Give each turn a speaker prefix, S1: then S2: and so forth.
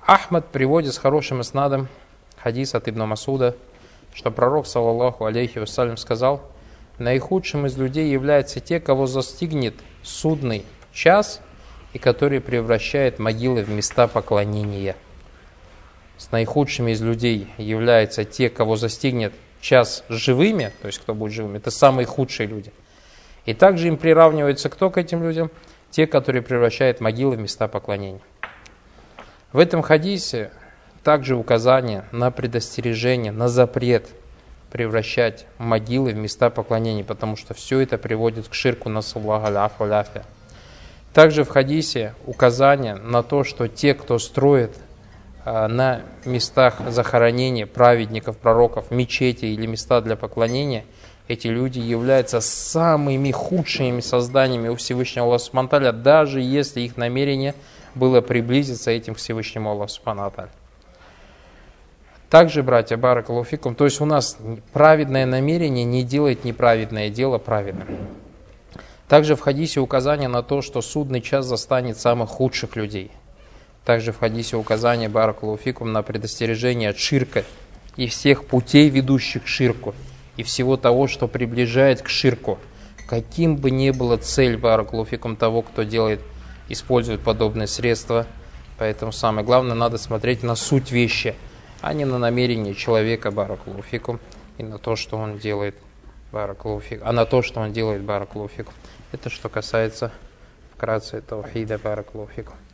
S1: Ахмад приводит с хорошим иснадом хадис от Ибн Масуда, что пророк, саллаллаху алейхи вассалям, сказал: наихудшим из людей являются те, кого застигнет судный час и который превращает могилы в места поклонения. С наихудшими из людей являются те, кого застигнет час живыми, то есть кто будет живыми, это самые худшие люди. И также им приравнивается кто к этим людям? Те, которые превращают могилы в места поклонения. В этом хадисе также указание на предостережение, на запрет превращать могилы в места поклонения, потому что все это приводит к ширку, насаллаху аляфу аляфия. Также в хадисе указание на то, что те, кто строит на местах захоронения праведников, пророков, мечети или места для поклонения, эти люди являются самыми худшими созданиями у Всевышнего Аллаха Субхану ва Тааля, даже если их намерение было приблизиться этим к Всевышнему Аллаху Субхану ва Тааля. Также, братья, баракаллаху фикум, то есть у нас праведное намерение не делает неправедное дело праведным. Также в хадисе указание на то, что судный час застанет самых худших людей. Также в хадисе указание, баракаллаху фикум, на предостережение от ширка и всех путей, ведущих к ширку, и всего того, что приближает к ширку. Каким бы ни была цель, баракаллаху фикум, того, кто использует подобные средства. Поэтому самое главное, надо смотреть на суть вещи, а не на намерение человека, баракаллаху фикум, и на то, что он делает, баракаллаху фикум, баракаллаху фикум. Это что касается вкратце таухида, баракаллаху фикум.